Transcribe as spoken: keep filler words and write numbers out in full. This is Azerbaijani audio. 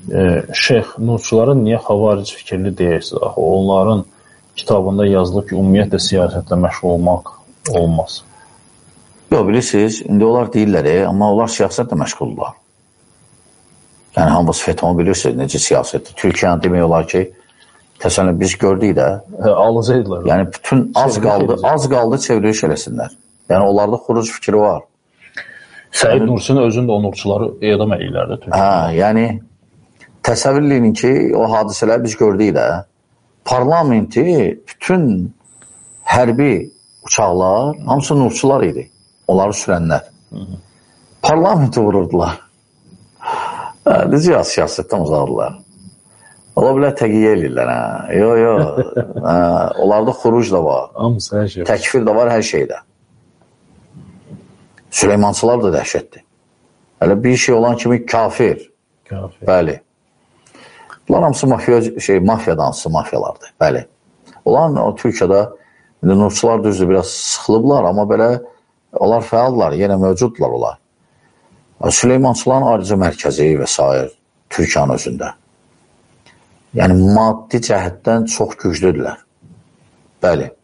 e, Şeyx Nurçuların niyə xavaric fikirli deyirsiniz? Axı, onların kitabında yazılıb ki, ümumiyyətlə siyasətlə məşğul olmaq olmaz. Yox, bilirsiniz, indi onlar deyirlər, e, amma onlar siyasətlə məşğuldurlar. Yəni, hamısı FETÖ-nü bilirsiniz, necə siyasətdir. Türkiyəni demək olar ki, təsəllən biz gördük də. Hə, alıcıydılar. Yəni, bütün az qaldı, az qaldı çevriliş eləsinlər. Yəni, onlarda xuruc fikri var. Səid yəni, Nursi'nin özünü də o Nurçuları edam eləyirlər də. Hə, yəni, təsəvvür edin ki, o hadisələri biz gördük də. Parlamenti, bütün hərbi uçaqlar, hamısı Nurçular idi. Onları sürənlər. Hı -hı. Parlamenti vururdular. Hə, necə siyasətdən uzaqdılar. Ola bilər təqiyyə eləyirlər, hə. Yox, yox. Hə, onlarda xuruc da var. Hamısı hər şey var. Təkfir də var, hər şeydə. Süleymançılar da dəhşətdir. Hələ bir şey olan kimi kafir. Kafir. Bəli. Bunlar hamısı mafiya, şey, mafiyadan hamısı mafiyalardır. Bəli. Olan o Türkiyədə Nurçular düzdür, biraz sıxılıblar, amma belə onlar fəallar, yenə mövcudlar onlar. Süleymançıların ayrıca mərkəzi və s. Türkiyənin özündə. Yəni, maddi cəhətdən çox güclüdürlər. Bəli.